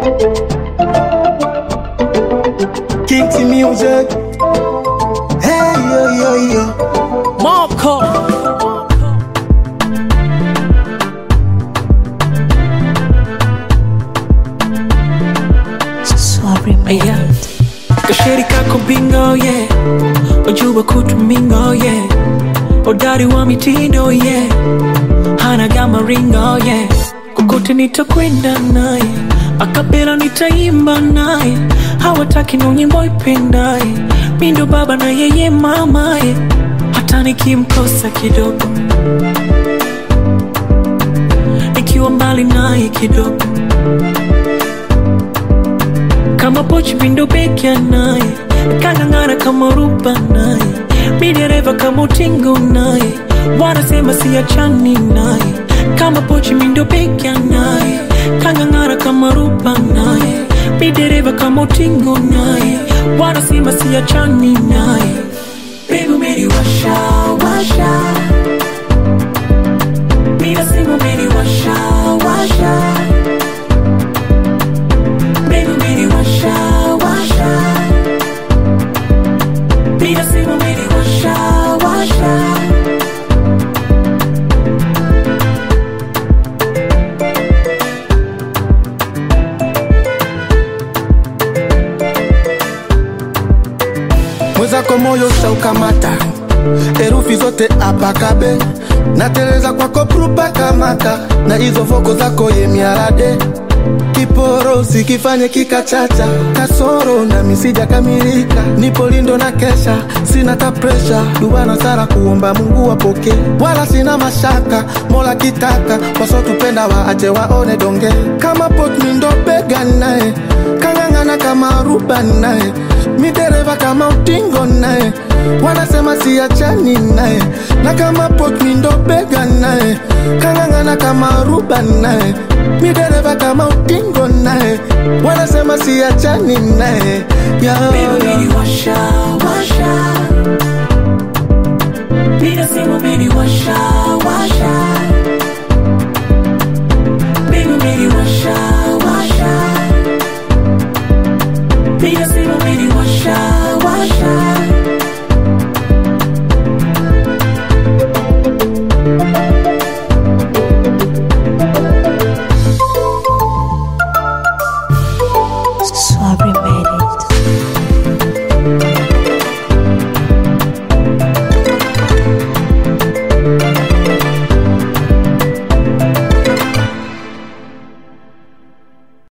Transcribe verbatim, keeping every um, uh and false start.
King's music. Hey yo yo yo. Marco. Sorry man. Kasheri kako bingo yeah. Ojuba kutumingo yeah. Odari wa mitindo yeah. Hana gama ringo yeah. Kukote nitakwenda naye, akapela nitaimba naye. Hawataki no nyimbo ipendaye, mindo baba na yeye mamaye. Hata nikimkosa kidogo, nikiwa mbali naye kidogo, kama pochi mindo bekia naye, kangangana kama ruba naye, midereva kama utingo naye. Wanasema siachani naye, kama pochi mindo bekia naye, kangangana kama ruba naye, midereva kama utingo naye. Wanasema siachani naye. Baby umeni washa washa, mina sema umeni washa washa. Baby umeni washa washa, mina sema umeni washa washa. Mweza kwa moyo shaukamata, herufi zote apakabe. Nateleza kwako prupa kamata, na hizo voko zako ye miarade. Kiporo sikifanye kikachacha, kasoro na misija kamilika. Nipo lindo na kesha, sina ta pressure. Dua na sala kuomba Mungu wapoke, wala sina mashaka, mola kitaka. Waso tupenda waache waone donge. Kama pot mindo bega nae, kangangana kama ruba nae, midereva kama utingo nae. Wanasema siachani nae, na kama pot mindo bega nae, kangangana kama ruba nae, midereva kama utingo nae. Wanasema siachani nae. Baby umeni washa washa, mina sema umeni washa washa. Baby umeni washa